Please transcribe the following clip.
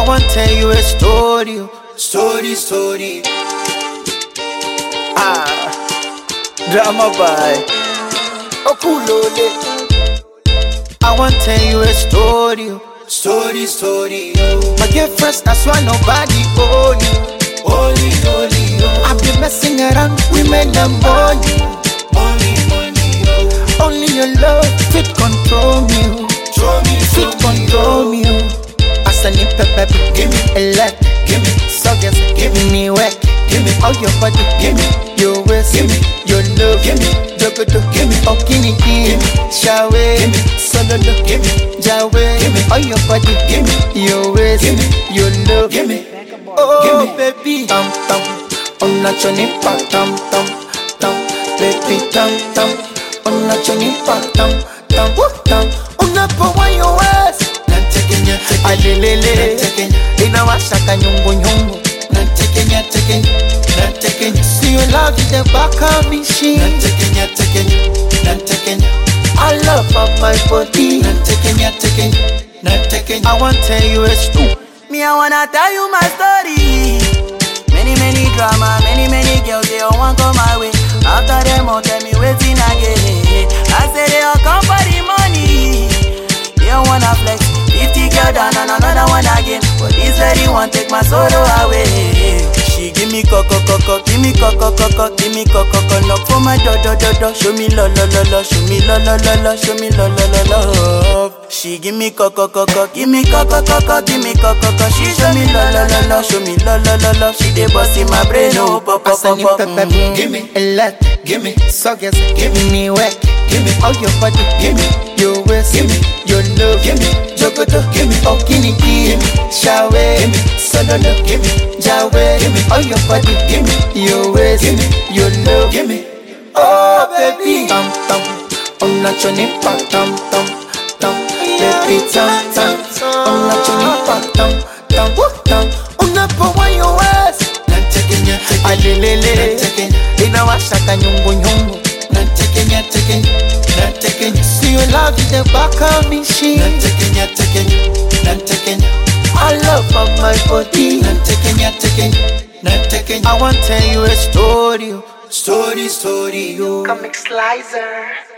want to tell you a story, story. Drama by Okulole. I want to tell you a story, story. My girlfriend, that's why nobody hold you. Only. I've been messing around women and money. Only your love fit control me. Fit control me. As I need pepper, give me a leg, give me suckers, give me work, give me all your body, give me your waist, give me your love, give me jogoto, give me okini, give me shawe, give me sololo, give me jawe, give me all your body, give me your waist, give me your love, give me oh baby, tam on a choni pa tam, baby tam, on a choni pa tam, on a pa wa your waist. Alelele, inawashaka nyungu. See you love in the back of me, she. I love of my body. I want to tell you a story. Me, I wanna tell you my story. Many drama, many girls, they all want come my way. After them all tell me waiting again. I say they all come for the money. They don't wanna flex. 50 girl down and another one again. But this lady want take my sorrow away. She give me coco, give me coco, knock for my do. Show me lo, show me lo. She give me coco, give me coco, she show me lo, show me lo. She dey bust in my brain, oh pop. Give me a lot, give me suckers, give me work, give me all your body, give me your waist, give me your love, give me jogoto, give me okini, give me shawe, give me sololo, give me jawe, give me all your body, give me your waist, give me your love, give me oh baby, tam on a choni pa tam, baby tam on a choni pa tam, on a pa wa your waist. Alelele, inawashaka nyungu. See you love in the back of me, she. I love of my body. I want to tell you a story, story. Comic Slicer.